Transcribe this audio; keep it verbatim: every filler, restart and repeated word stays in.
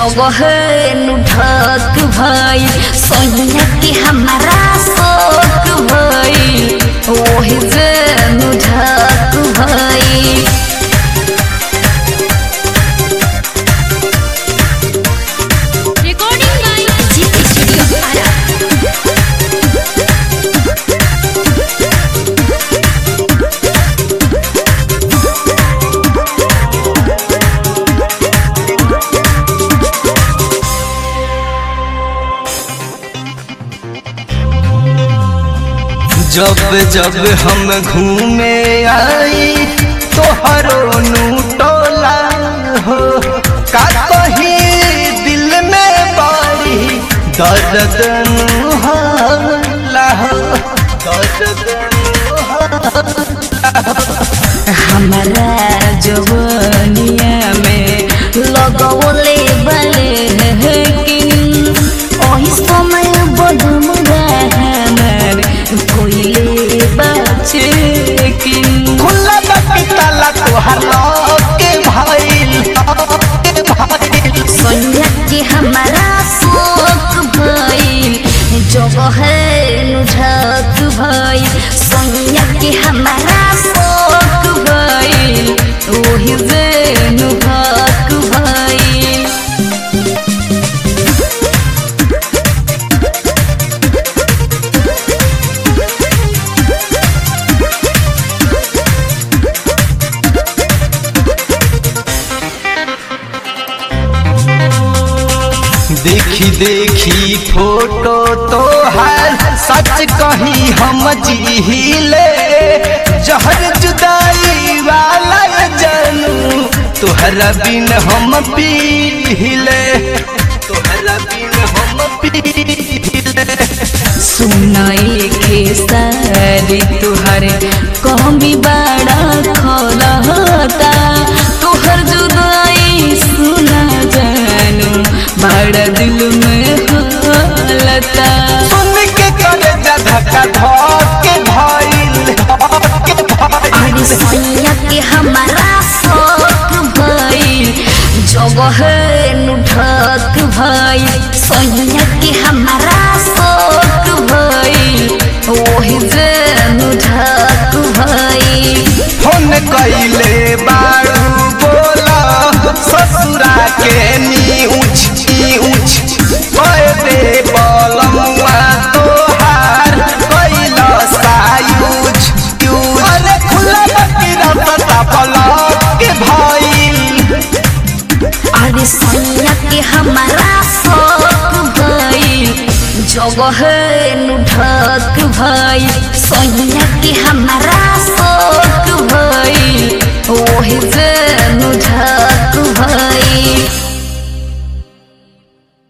जगह ढक भाई सोनिया के हमारा शौक भाई वही जन ढक भाई। जब जब हम घूमे आई तोहरो टोला हो का कहीं दिल में बड़ी दर्द होला हो दर्द हमारा जवानिया में लगौले बले ओही समय बदम रहमर कोइले बचे किन खुला ताला तोहर के भाईल के भाईल सोनिया के हमारा शौक भाई जगह ढक भाई सोनिया के हमारा शौक भाई वही जन ढक भाई। देखी देखी फोटो तोहर सच कही हम जीले जहर जुदाई वाला जानू तोहरा बिन हम पीले तोहरा बिन हम पीले। सुनाई के सारी तुहरे कमी बड़ा खोलता तुहर जुदाई सुना जानू बड़ा दिल में हालता सुन के करे धक्का धक्के भाईल धक्के भाईल अरे सोनिया के हमारा शौक भाई जगह ढक भाई सोनिया के हमारा शौक भाई वही जन ढक भाई। फोन कइले बारू बोला ससुरा के नी ऊंच ऊंच दे बलमुआ तोहार कइला सायूज यूज अरे खुला बकीरा पता पलक के भाईल अरे सोनिया के हमारा शौक भाई जगह ढक भाई सोनिया के हमारा शौक भाई वही